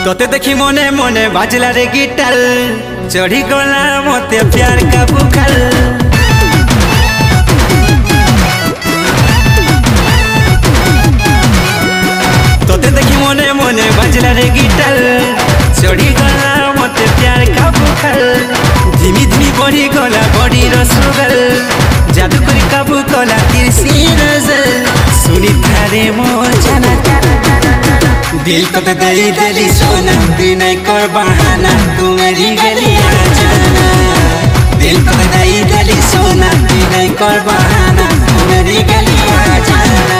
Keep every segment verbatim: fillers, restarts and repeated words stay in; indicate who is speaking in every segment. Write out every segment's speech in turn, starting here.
Speaker 1: तोते देखी मने मने बाजला रे गिटार चढ़ी गला मते प्यार का बुखार। तोते देखी मने मने बाजला रे गिटार चढ़ी गला मते प्यार का बुखार। धीमी धीमी बढ़ी गला बड़ी रसुगल जादू करी काबू कला तिरसी नजर सुनी थारे मोर जाना दिल को तो दे दली सोना तू नहीं कर बहाना तू मेरी गली आ जाना। दिल को तो दे दली सोना तू नहीं कर बहाना तू मेरी गली आ जाना।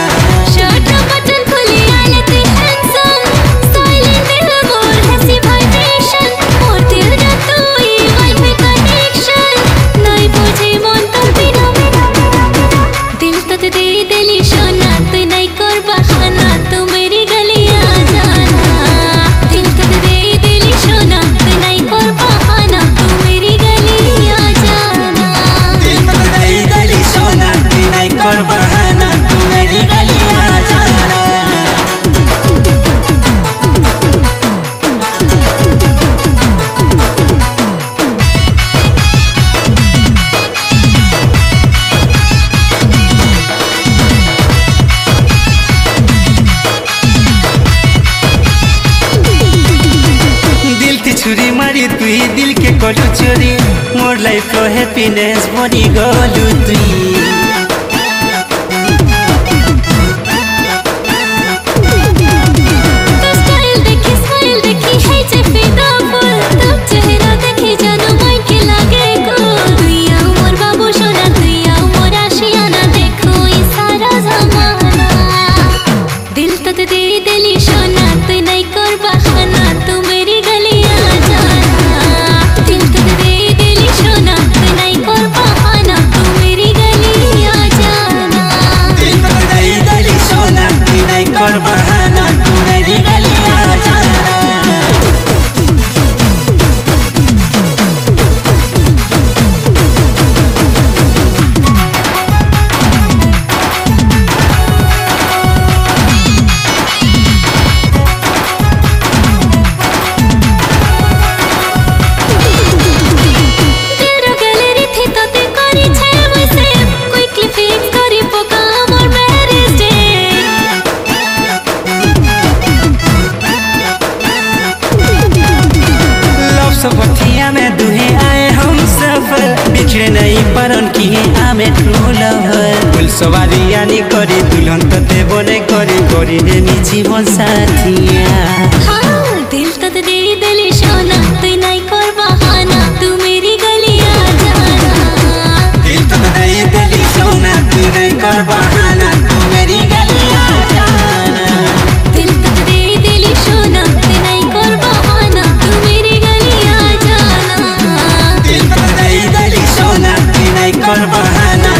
Speaker 1: छुरी मारी तुई दिल के कलु चोरी मोर लाइफ रो हैप्पीनेस बनी गलु तुई। कर बहाना तू मेरी गली आ जाना। बठिया में दुहे आए हम सफर बिछड़े नहीं परन किए आमे ट्रू लवर फुल सवारी यानी करी दुल्हन तो देबो नहीं करी करी रे नी जीवन साथिया।
Speaker 2: हाँ दिल तो दे दिली सोना तू नहीं कर बहाना तू मेरी गली आ जाना।
Speaker 1: दिल तो दे दिली सोना तू नहीं कर बहाना तू मेरी गली आ जाना।
Speaker 2: दिल तो दे दिली सोना तू नहीं कर बहाना तू मेरी गली आ जाना।
Speaker 1: दिल तो दे दिली सोना तू नहीं कर बहाना